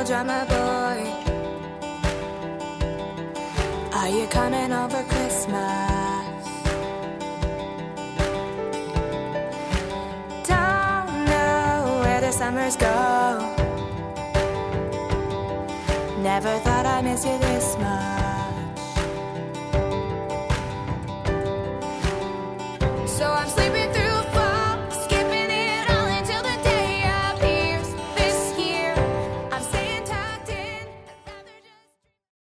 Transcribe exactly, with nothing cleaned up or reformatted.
drummer boy. Are you coming over Christmas? Don't know where the summers go. Never thought I'd miss you this much.